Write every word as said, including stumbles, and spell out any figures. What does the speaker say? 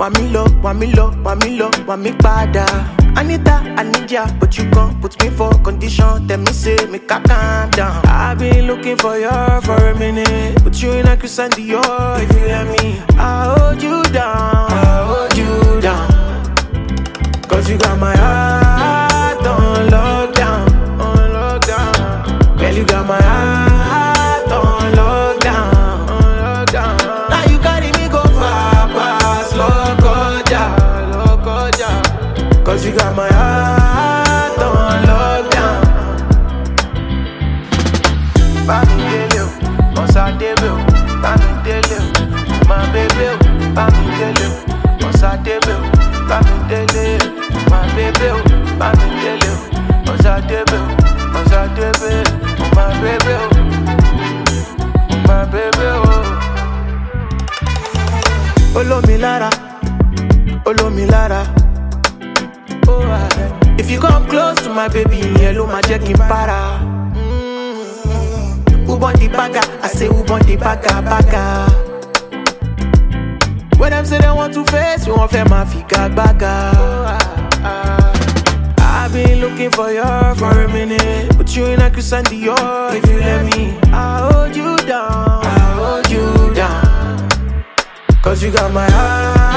Want me low, want me low, want me low, want me bada. Anita, I need ya, but you can't put me for condition. Tell me say, make I calm down. I've been looking for you for a minute, but you ain't a Christian Dior. If you hear me, I hold you down, I hold you down. Cause you got my heart on lockdown, on lockdown. Girl, you got my heart on lockdown, on lockdown. Now you carry me go far past Lokoja, Lokoja. Cause you got my heart on lockdown. Bami dele o, Osa debe o, Bami dele o, my baby o, Bami dele o, Osa debe o, Bami dele o. My baby, oh, my baby, oh, Osa debe, oh, Osa debe, oh, my baby, oh, my baby, oh. Olomi Lara, Olomi Lara. Oh, I, if you come close to my baby, hello, my checking para. Mm-hmm. Who want the bagger? I say, who want the bagger, bagger? When them say they want to face, we want fair my figure bagger. Oh, I, I've been looking for you for a minute, but you ain't a Christian Dior. If you let me, I hold you down, I hold you down. Cause you got my heart